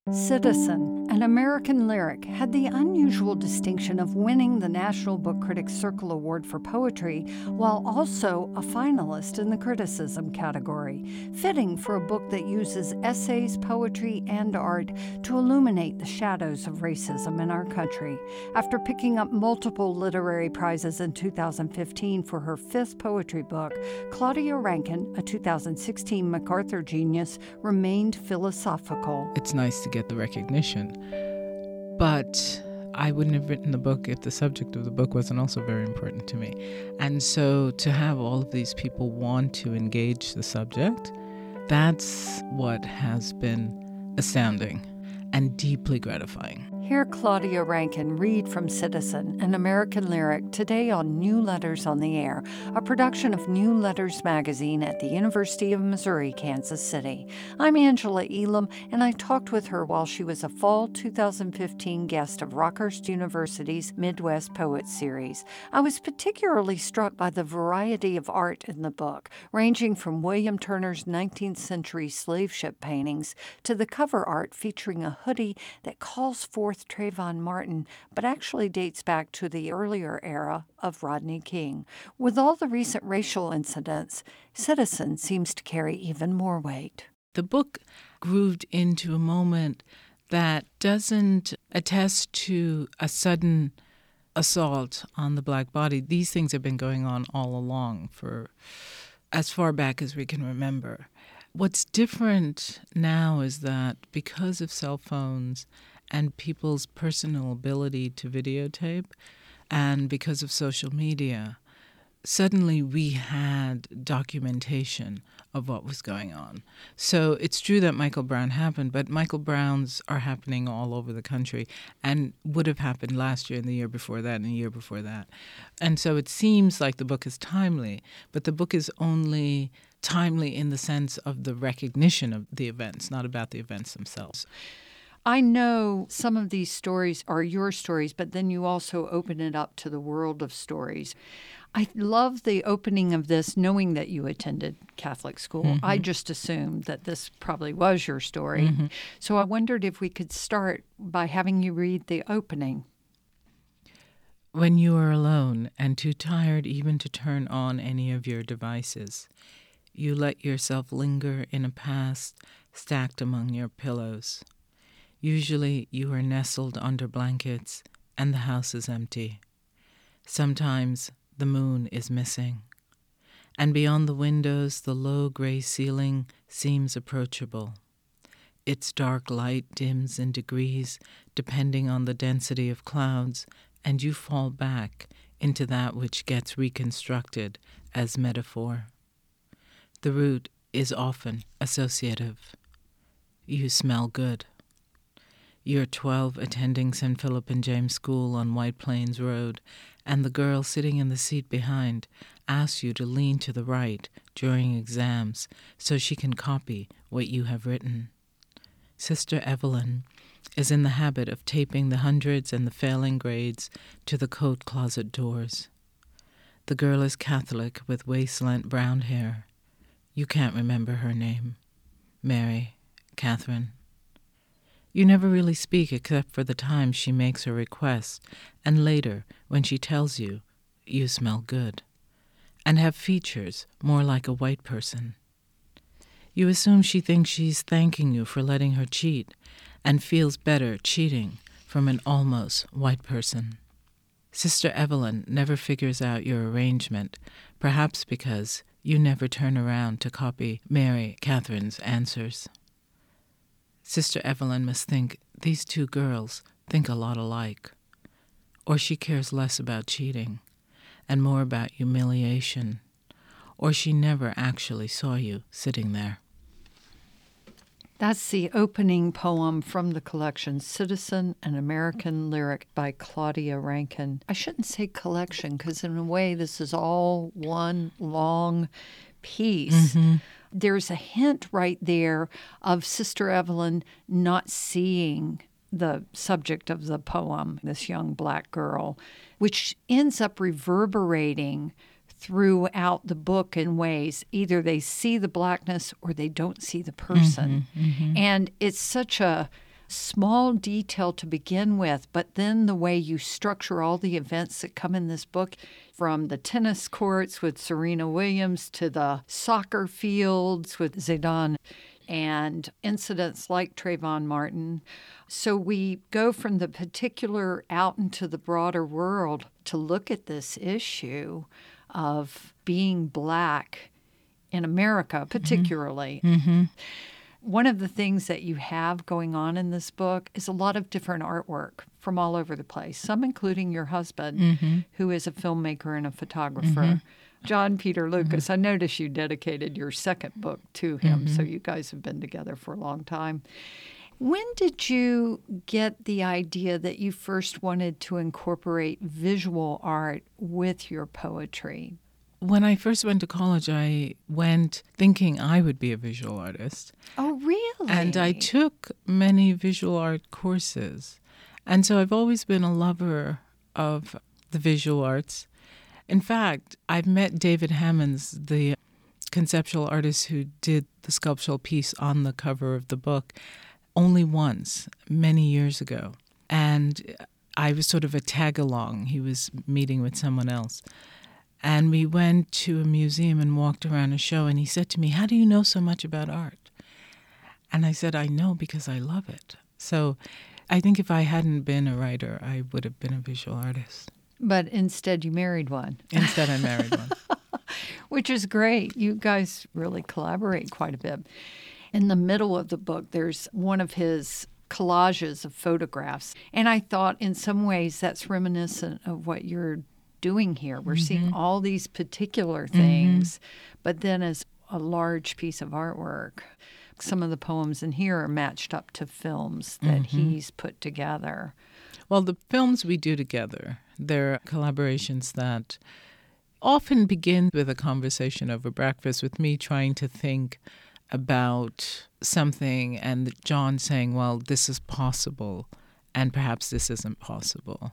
Citizen, an American lyric, had the unusual distinction of winning the National Book Critics Circle Award for Poetry while also a finalist in the criticism category, fitting for a book that uses essays, poetry, and art to illuminate the shadows of racism in our country. After picking up multiple literary prizes in 2015 for her fifth poetry book, Claudia Rankine, a 2016 MacArthur Genius, remained philosophical. It's nice to get the recognition, but I wouldn't have written the book if the subject of the book wasn't also very important to me. And so to have all of these people want to engage the subject, that's what has been astounding and deeply gratifying. Hear Claudia Rankine read from Citizen, an American lyric, today on New Letters on the Air, a production of New Letters magazine at the University of Missouri, Kansas City. I'm Angela Elam, and I talked with her while she was a fall 2015 guest of Rockhurst University's Midwest Poets Series. I was particularly struck by the variety of art in the book, ranging from William Turner's 19th century slave ship paintings to the cover art featuring a hoodie that calls forth Trayvon Martin, but actually dates back to the earlier era of Rodney King. With all the recent racial incidents, Citizen seems to carry even more weight. The book grooved into a moment that doesn't attest to a sudden assault on the black body. These things have been going on all along for as far back as we can remember. What's different now is that because of cell phones and people's personal ability to videotape, and because of social media, suddenly we had documentation of what was going on. So it's true that Michael Brown happened, but Michael Browns are happening all over the country and would have happened last year and the year before that and the year before that. And so it seems like the book is timely, but the book is only timely in the sense of the recognition of the events, not about the events themselves. I know some of these stories are your stories, but then you also open it up to the world of stories. I love the opening of this, knowing that you attended Catholic school. Mm-hmm. I just assumed that this probably was your story. Mm-hmm. So I wondered if we could start by having you read the opening. When you are alone and too tired even to turn on any of your devices, you let yourself linger in a past stacked among your pillows. Usually you are nestled under blankets and the house is empty. Sometimes the moon is missing. And beyond the windows, the low gray ceiling seems approachable. Its dark light dims in degrees depending on the density of clouds, and you fall back into that which gets reconstructed as metaphor. The root is often associative. You smell good. You're 12 attending St. Philip and James School on White Plains Road, and the girl sitting in the seat behind asks you to lean to the right during exams so she can copy what you have written. Sister Evelyn is in the habit of taping the hundreds and the failing grades to the coat closet doors. The girl is Catholic with waist-length brown hair. You can't remember her name. Mary, Catherine. You never really speak except for the time she makes her request, and later, when she tells you, you smell good, and have features more like a white person. You assume she thinks she's thanking you for letting her cheat, and feels better cheating from an almost white person. Sister Evelyn never figures out your arrangement, perhaps because you never turn around to copy Mary Catherine's answers. Sister Evelyn must think these two girls think a lot alike, or she cares less about cheating and more about humiliation, or she never actually saw you sitting there. That's the opening poem from the collection, Citizen, an American Lyric by Claudia Rankine. I shouldn't say collection because in a way this is all one long piece. Mm-hmm. There's a hint right there of Sister Evelyn not seeing the subject of the poem, this young black girl, which ends up reverberating throughout the book in ways either they see the blackness or they don't see the person. Mm-hmm, mm-hmm. And it's such a small detail to begin with, but then the way you structure all the events that come in this book, from the tennis courts with Serena Williams to the soccer fields with Zidane and incidents like Trayvon Martin. So we go from the particular out into the broader world to look at this issue of being Black in America, particularly. Mm-hmm. One of the things that you have going on in this book is a lot of different artwork from all over the place, some including your husband, who is a filmmaker and a photographer. John Peter Lucas. I noticed you dedicated your second book to him, so you guys have been together for a long time. When did you get the idea that you first wanted to incorporate visual art with your poetry? When I first went to college, I went thinking I would be a visual artist. Oh, really? And I took many visual art courses. And so I've always been a lover of the visual arts. In fact, I've met David Hammonds, the conceptual artist who did the sculptural piece on the cover of the book, only once, many years ago. And I was sort of a tag-along. He was meeting with someone else. And we went to a museum and walked around a show, and he said to me, "How do you know so much about art?" And I said, "I know because I love it." So I think if I hadn't been a writer, I would have been a visual artist. But instead you married one. Instead I married one. Which is great. You guys really collaborate quite a bit. In the middle of the book, there's one of his collages of photographs. And I thought in some ways that's reminiscent of what you're doing here. We're seeing all these particular things, but then as a large piece of artwork. Some of the poems in here are matched up to films that he's put together. Well, the films we do together, they're collaborations that often begin with a conversation over breakfast with me trying to think about something and John saying, well, this is possible and perhaps this isn't possible.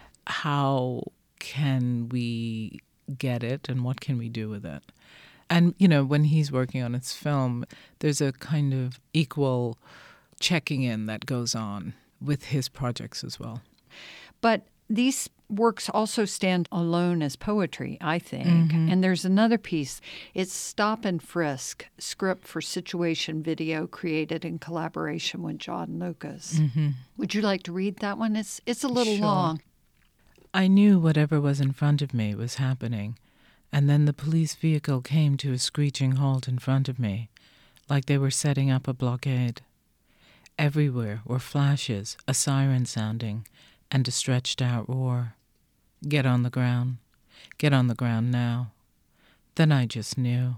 How can we get it and what can we do with it? And, you know, when he's working on his film, there's a kind of equal checking in that goes on with his projects as well. But these works also stand alone as poetry, I think. And there's another piece. It's Stop and Frisk, script for situation video created in collaboration with John Lucas. Would you like to read that one? It's a little long. I knew whatever was in front of me was happening, and then the police vehicle came to a screeching halt in front of me, like they were setting up a blockade. Everywhere were flashes, a siren sounding, and a stretched-out roar. Get on the ground. Get on the ground now. Then I just knew.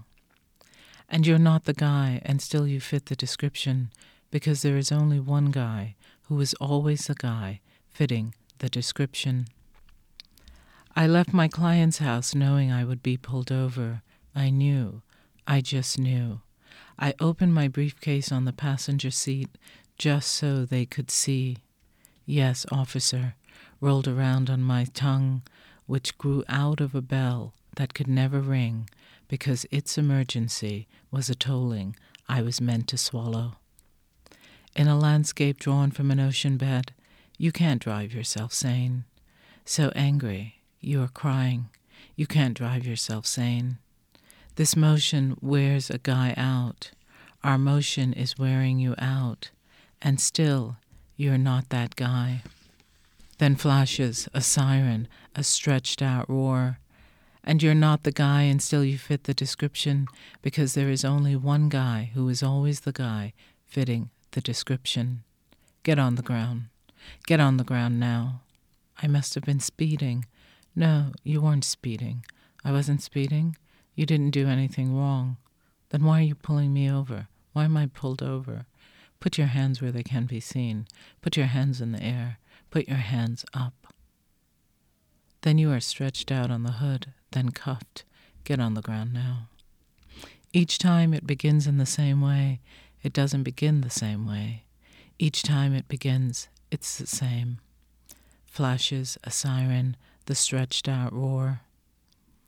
And you're not the guy, and still you fit the description, because there is only one guy who is always the guy fitting the description. I left my client's house knowing I would be pulled over. I knew. I just knew. I opened my briefcase on the passenger seat just so they could see. Yes, officer, rolled around on my tongue, which grew out of a bell that could never ring because its emergency was a tolling I was meant to swallow. In a landscape drawn from an ocean bed, you can't drive yourself sane. So angry. You are crying. You can't drive yourself sane. This motion wears a guy out. Our motion is wearing you out. And still, you're not that guy. Then flashes a siren, a stretched-out roar. And you're not the guy, and still you fit the description, because there is only one guy who is always the guy fitting the description. Get on the ground. Get on the ground now. I must have been speeding. No, you weren't speeding. I wasn't speeding. You didn't do anything wrong. Then why are you pulling me over? Why am I pulled over? Put your hands where they can be seen. Put your hands in the air. Put your hands up. Then you are stretched out on the hood, then cuffed. Get on the ground now. Each time it begins in the same way, it doesn't begin the same way. Each time it begins, it's the same. Flashes, a siren, the stretched-out roar.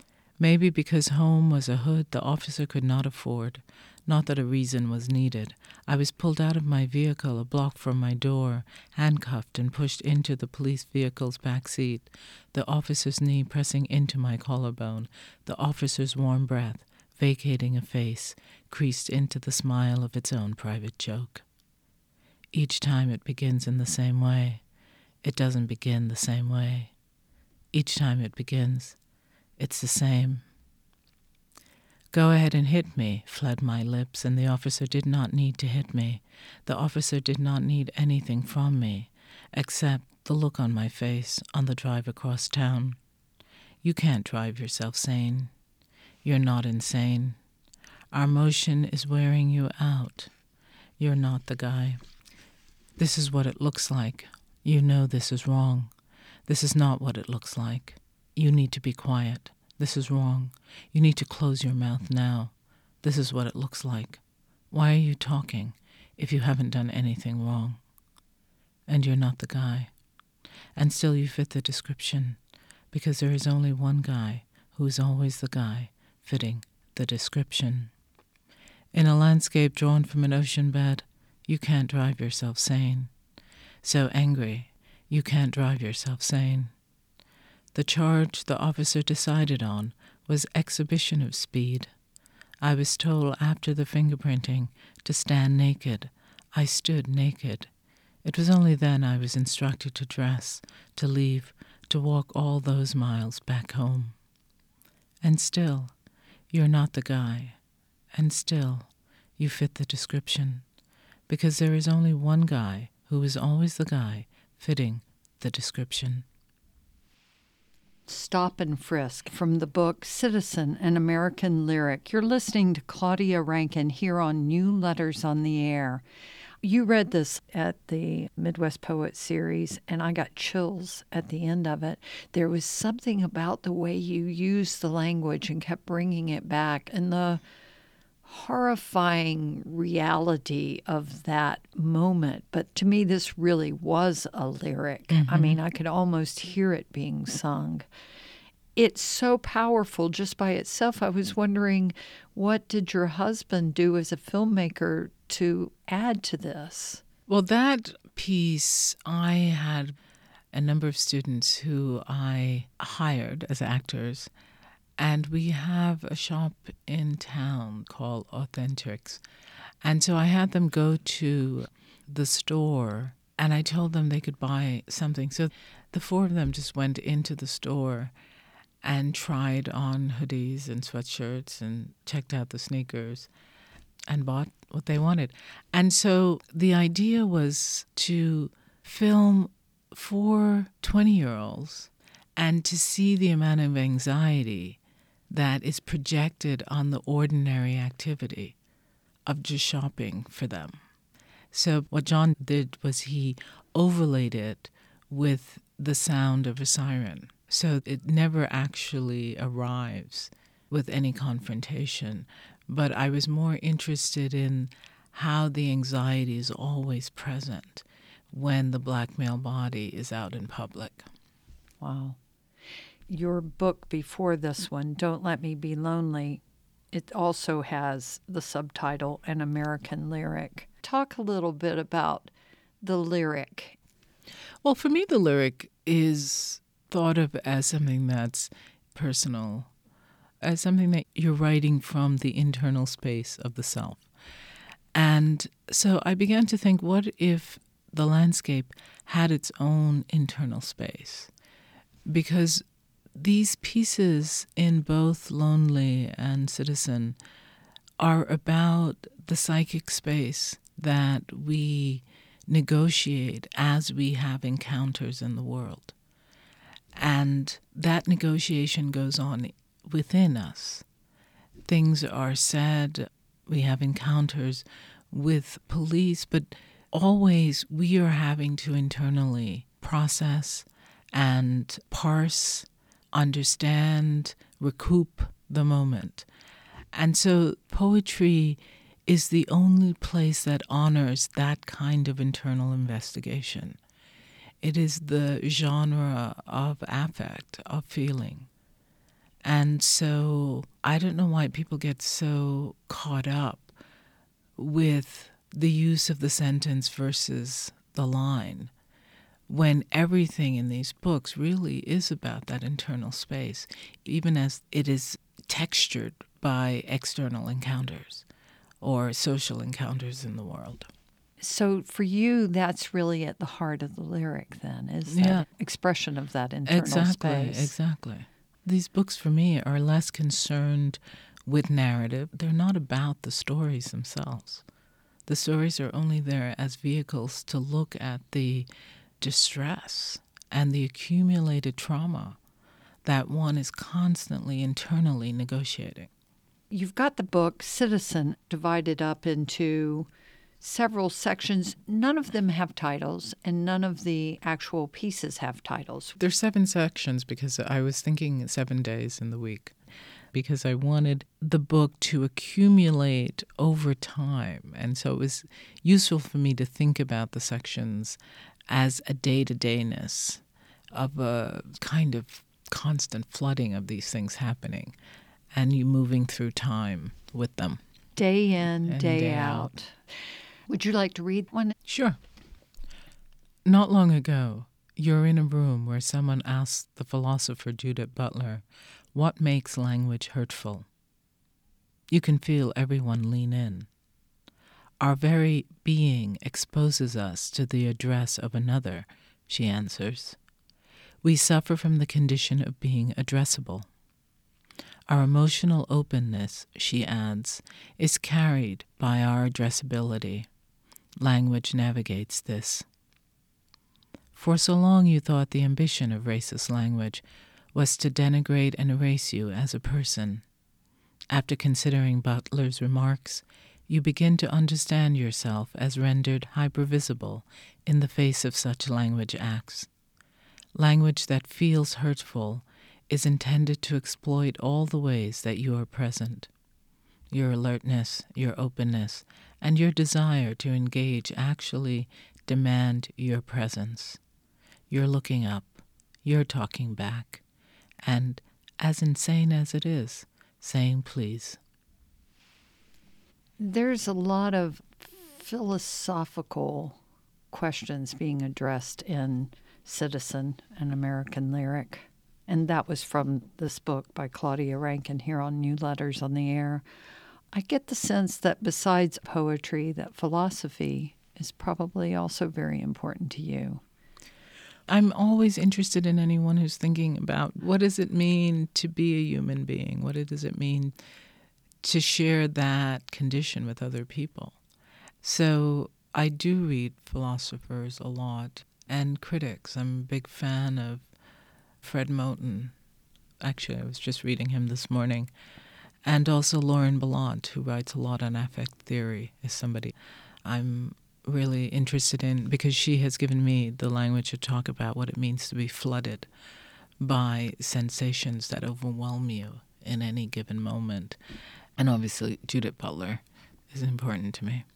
Maybe because home was a hood the officer could not afford. Not that a reason was needed. I was pulled out of my vehicle a block from my door, handcuffed and pushed into the police vehicle's back seat, the officer's knee pressing into my collarbone, the officer's warm breath, vacating a face, creased into the smile of its own private joke. Each time it begins in the same way. It doesn't begin the same way. Each time it begins, it's the same. "Go ahead and hit me," fled my lips, and the officer did not need to hit me. The officer did not need anything from me, except the look on my face on the drive across town. You can't drive yourself sane. You're not insane. Our motion is wearing you out. You're not the guy. This is what it looks like. You know this is wrong. This is not what it looks like. You need to be quiet. This is wrong. You need to close your mouth now. This is what it looks like. Why are you talking if you haven't done anything wrong? And you're not the guy. And still you fit the description, because there is only one guy who is always the guy fitting the description. In a landscape drawn from an ocean bed, you can't drive yourself sane. So angry, you can't drive yourself sane. The charge the officer decided on was exhibition of speed. I was told after the fingerprinting to stand naked. I stood naked. It was only then I was instructed to dress, to leave, to walk all those miles back home. And still, you're not the guy. And still, you fit the description. Because there is only one guy who is always the guy fitting the description. Stop and Frisk from the book Citizen, an American Lyric. You're listening to Claudia Rankine here on New Letters on the Air. You read this at the Midwest Poet Series, and I got chills at the end of it. There was something about the way you used the language and kept bringing it back, and the horrifying reality of that moment. But to me, this really was a lyric. Mm-hmm. I mean, I could almost hear it being sung. It's so powerful just by itself. I was wondering, what did your husband do as a filmmaker to add to this? Well, that piece, I had a number of students who I hired as actors. And we have a shop in town called Authentics. And so I had them go to the store, and I told them they could buy something. So the four of them just went into the store and tried on hoodies and sweatshirts and checked out the sneakers and bought what they wanted. And so the idea was to film 4 20-year-olds and to see the amount of anxiety that is projected on the ordinary activity of just shopping for them. So what John did was he overlaid it with the sound of a siren. So it never actually arrives with any confrontation. But I was more interested in how the anxiety is always present when the black male body is out in public. Wow. Your book before this one, Don't Let Me Be Lonely, it also has the subtitle, An American Lyric. Talk a little bit about the lyric. Well, for me, the lyric is thought of as something that's personal, as something that you're writing from the internal space of the self. And so I began to think, what if the landscape had its own internal space? Because these pieces in both Lonely and Citizen are about the psychic space that we negotiate as we have encounters in the world. And that negotiation goes on within us. Things are said, we have encounters with police, but always we are having to internally process and parse, understand, recoup the moment. And so poetry is the only place that honors that kind of internal investigation. It is the genre of affect, of feeling. And so I don't know why people get so caught up with the use of the sentence versus the line, when everything in these books really is about that internal space, even as it is textured by external encounters or social encounters in the world. So for you, that's really at the heart of the lyric then, is that expression of that internal space. Exactly. These books for me are less concerned with narrative. They're not about the stories themselves. The stories are only there as vehicles to look at the distress and the accumulated trauma that one is constantly internally negotiating. You've got the book Citizen divided up into several sections. None of them have titles, and none of the actual pieces have titles. There's 7 sections because I was thinking 7 days in the week, because I wanted the book to accumulate over time. And so it was useful for me to think about the sections as a day-to-dayness of a kind of constant flooding of these things happening and you moving through time with them. Day in, day out. Would you like to read one? Sure. Not long ago, you're in a room where someone asked the philosopher Judith Butler, what makes language hurtful? You can feel everyone lean in. Our very being exposes us to the address of another, she answers. We suffer from the condition of being addressable. Our emotional openness, she adds, is carried by our addressability. Language navigates this. For so long you thought the ambition of racist language was to denigrate and erase you as a person. After considering Butler's remarks, you begin to understand yourself as rendered hypervisible in the face of such language acts. Language that feels hurtful is intended to exploit all the ways that you are present. Your alertness, your openness, and your desire to engage actually demand your presence. You're looking up, you're talking back, and, as insane as it is, saying please. There's a lot of philosophical questions being addressed in Citizen, an American Lyric. And that was from this book by Claudia Rankine here on New Letters on the Air. I get the sense that besides poetry, that philosophy is probably also very important to you. I'm always interested in anyone who's thinking about what does it mean to be a human being? What does it mean to share that condition with other people? So I do read philosophers a lot and critics. I'm a big fan of Fred Moten. Actually, I was just reading him this morning. And also Lauren Ballant, who writes a lot on affect theory, is somebody I'm really interested in because she has given me the language to talk about what it means to be flooded by sensations that overwhelm you in any given moment. And obviously Judith Butler is important to me.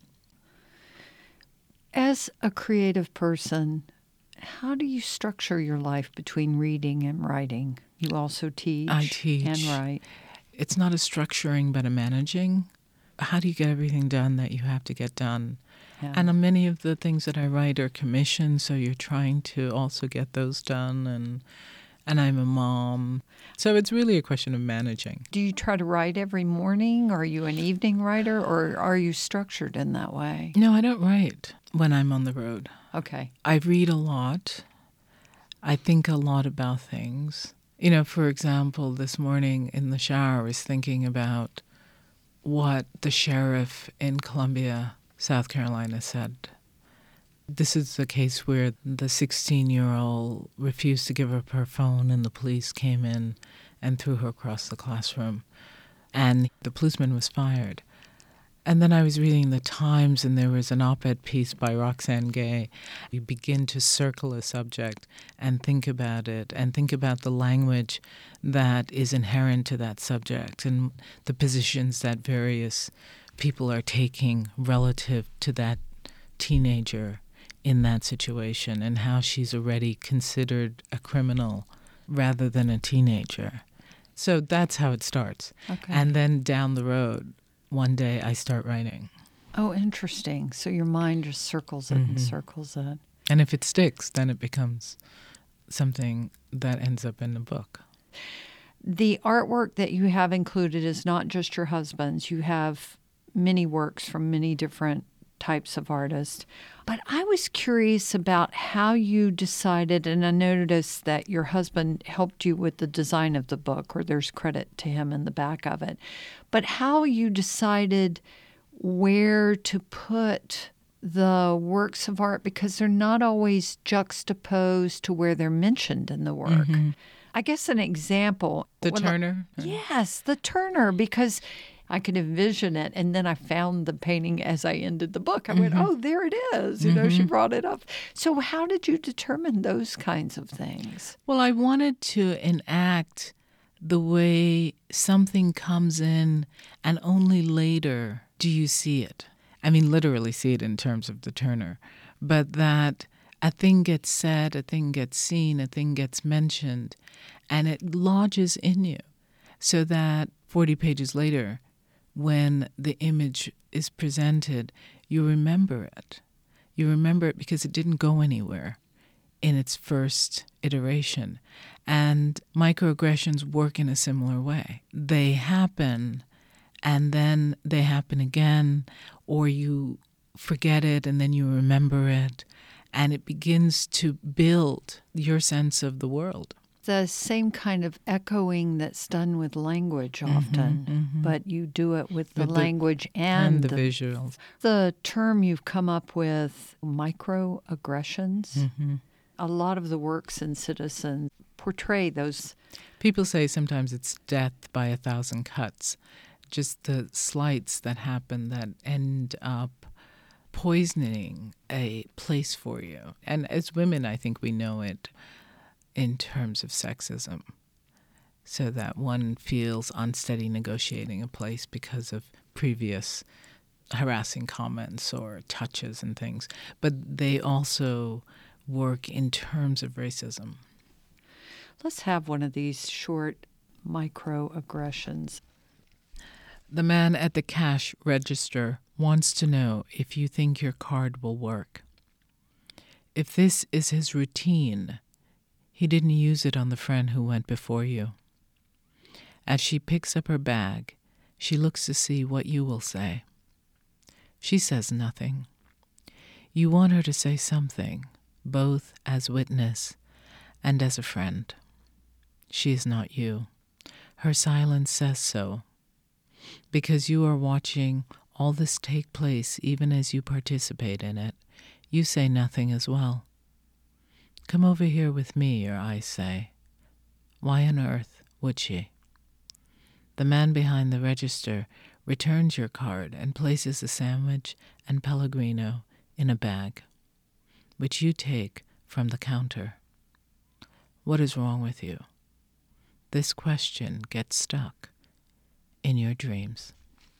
As a creative person, how do you structure your life between reading and writing? You also teach. I teach. And write. It's not a structuring, but a managing. How do you get everything done that you have to get done? Yeah. And many of the things that I write are commissioned, so you're trying to also get those done. And I'm a mom. So it's really a question of managing. Do you try to write every morning? Are you an evening writer, or are you structured in that way? No, I don't write when I'm on the road. Okay. I read a lot. I think a lot about things. You know, for example, this morning in the shower I was thinking about what the sheriff in Columbia, South Carolina said. This is the case where the 16-year-old refused to give up her phone and the police came in and threw her across the classroom. And the policeman was fired. And then I was reading the Times and there was an op-ed piece by Roxane Gay. You begin to circle a subject and think about it and think about the language that is inherent to that subject and the positions that various people are taking relative to that teenager in that situation and how she's already considered a criminal rather than a teenager. So that's how it starts. Okay. And then down the road, one day I start writing. Oh, interesting. So your mind just circles it and circles it. And if it sticks, then it becomes something that ends up in the book. The artwork that you have included is not just your husband's. You have many works from many different types of artists. But I was curious about how you decided, and I noticed that your husband helped you with the design of the book, or there's credit to him in the back of it, but how you decided where to put the works of art, because they're not always juxtaposed to where they're mentioned in the work. I guess an example. The Turner? Yes, the Turner, because I could envision it. And then I found the painting as I ended the book. I went, oh, there it is. You know, she brought it up. So how did you determine those kinds of things? Well, I wanted to enact the way something comes in and only later do you see it. I mean, literally see it in terms of the Turner. But that a thing gets said, a thing gets seen, a thing gets mentioned, and it lodges in you so that 40 pages later, when the image is presented, you remember it. You remember it because it didn't go anywhere in its first iteration. And microaggressions work in a similar way. They happen, and then they happen again, or you forget it and then you remember it, and it begins to build your sense of the world. The same kind of echoing that's done with language often, but you do it with the language and the visuals. The term you've come up with, microaggressions, a lot of the works in Citizen portray those. People say sometimes it's death by 1,000 cuts, just the slights that happen that end up poisoning a place for you. And as women, I think we know it in terms of sexism, so that one feels unsteady negotiating a place because of previous harassing comments or touches and things. But they also work in terms of racism. Let's have one of these short microaggressions. The man at the cash register wants to know if you think your card will work. If this is his routine, he didn't use it on the friend who went before you. As she picks up her bag, she looks to see what you will say. She says nothing. You want her to say something, both as witness and as a friend. She is not you. Her silence says so. Because you are watching all this take place even as you participate in it, you say nothing as well. Come over here with me, your eyes say. Why on earth would she? The man behind the register returns your card and places a sandwich and Pellegrino in a bag, which you take from the counter. What is wrong with you? This question gets stuck in your dreams.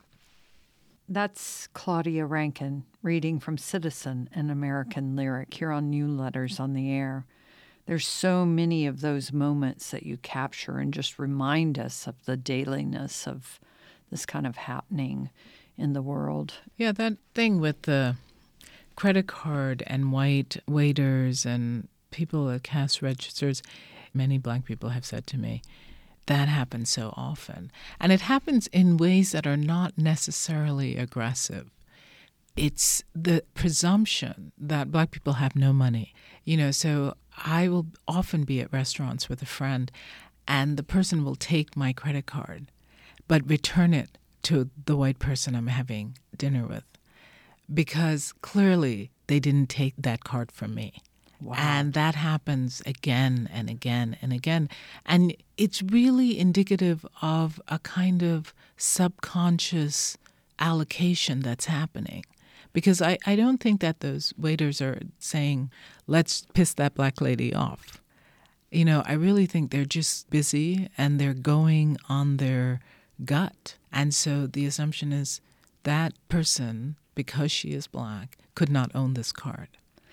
That's Claudia Rankine reading from Citizen, an American Lyric, here on New Letters on the Air. There's so many of those moments that you capture and just remind us of the dailiness of this kind of happening in the world. Yeah, that thing with the credit card and white waiters and people at cash registers, many Black people have said to me, that happens so often. And it happens in ways that are not necessarily aggressive. It's the presumption that Black people have no money. So I will often be at restaurants with a friend, and the person will take my credit card, but return it to the white person I'm having dinner with, because clearly they didn't take that card from me. Wow. And that happens again and again and again. And it's really indicative of a kind of subconscious allocation that's happening. Because I don't think that those waiters are saying, let's piss that Black lady off. I really think they're just busy and they're going on their gut. And so the assumption is that person, because she is Black, could not own this card.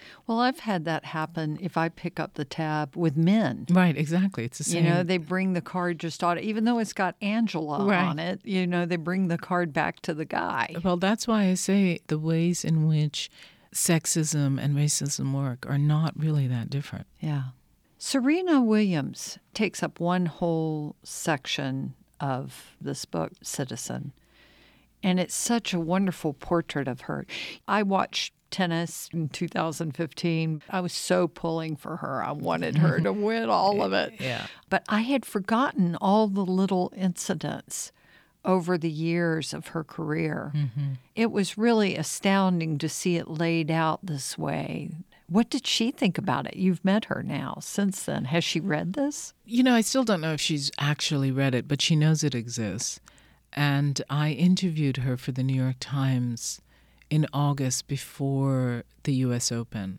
Well, I've had that happen if I pick up the tab with men. Right, exactly. It's the same. You know, they bring the card just on, even though it's got Angela on it, you know, they bring the card back to the guy. Well, that's why I say the ways in which sexism and racism work are not really that different. Yeah. Serena Williams takes up one whole section of this book, Citizen, and it's such a wonderful portrait of her. I watched tennis in 2015. I was so pulling for her. I wanted her to win all of it. Yeah. But I had forgotten all the little incidents over the years of her career. Mm-hmm. It was really astounding to see it laid out this way. What did she think about it? You've met her now since then. Has she read this? You know, I still don't know if she's actually read it, but she knows it exists. And I interviewed her for the New York Times in August before the U.S. Open.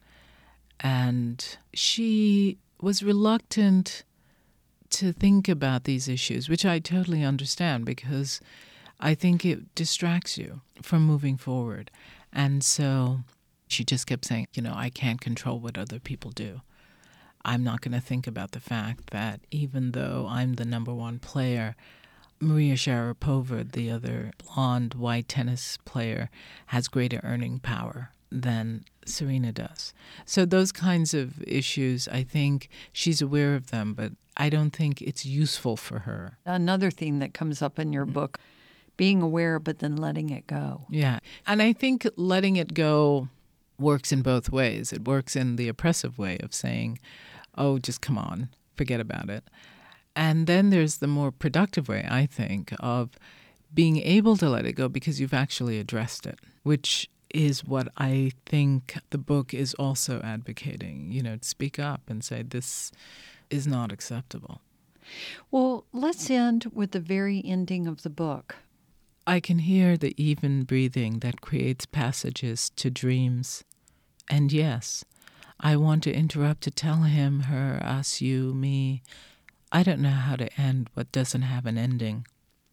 And she was reluctant to think about these issues, which I totally understand because I think it distracts you from moving forward. And so she just kept saying, you know, I can't control what other people do. I'm not going to think about the fact that even though I'm the number one player, Maria Sharapova, the other blonde white tennis player, has greater earning power than Serena does. So those kinds of issues, I think she's aware of them, but I don't think it's useful for her. Another theme that comes up in your book, being aware but then letting it go. Yeah. And I think letting it go works in both ways. It works in the oppressive way of saying, oh, just come on, forget about it. And then there's the more productive way, I think, of being able to let it go because you've actually addressed it, which is what I think the book is also advocating, you know, to speak up and say this is not acceptable. Well, let's end with the very ending of the book. I can hear the even breathing that creates passages to dreams. And yes, I want to interrupt to tell him, her, us, you, me. I don't know how to end what doesn't have an ending.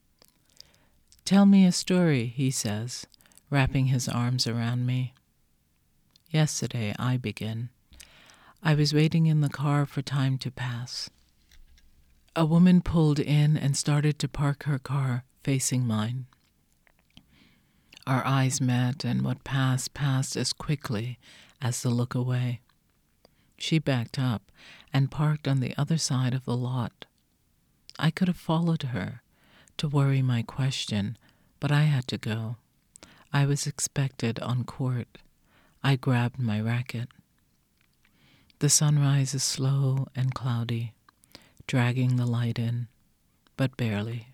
Tell me a story, he says, wrapping his arms around me. Yesterday, I begin. I was waiting in the car for time to pass. A woman pulled in and started to park her car facing mine. Our eyes met, and what passed as quickly as the look away. She backed up and parked on the other side of the lot. I could have followed her to worry my question, but I had to go. I was expected on court. I grabbed my racket. The sunrise is slow and cloudy, dragging the light in, but barely.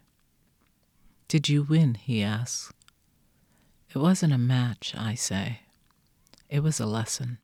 Did you win? He asks. It wasn't a match, I say. It was a lesson.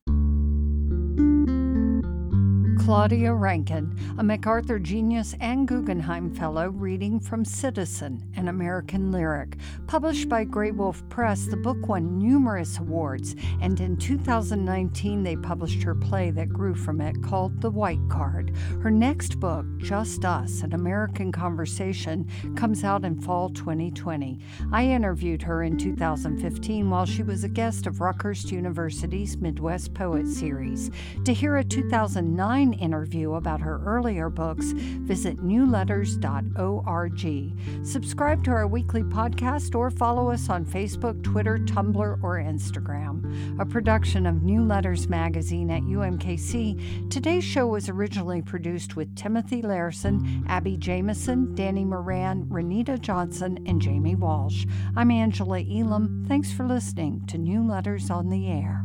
Claudia Rankine, a MacArthur Genius and Guggenheim Fellow, reading from Citizen, an American Lyric. Published by Grey Wolf Press, the book won numerous awards, and in 2019 they published her play that grew from it called The White Card. Her next book, Just Us, an American Conversation, comes out in fall 2020. I interviewed her in 2015 while she was a guest of Rutgers University's Midwest Poet Series. To hear a 2009 interview about her earlier books, visit newletters.org. Subscribe to our weekly podcast or follow us on Facebook, Twitter, Tumblr, or Instagram. A production of New Letters magazine at UMKC, today's show was originally produced with Timothy Larson, Abby Jameson, Danny Moran, Renita Johnson, and Jamie Walsh. I'm Angela Elam. Thanks for listening to New Letters on the Air.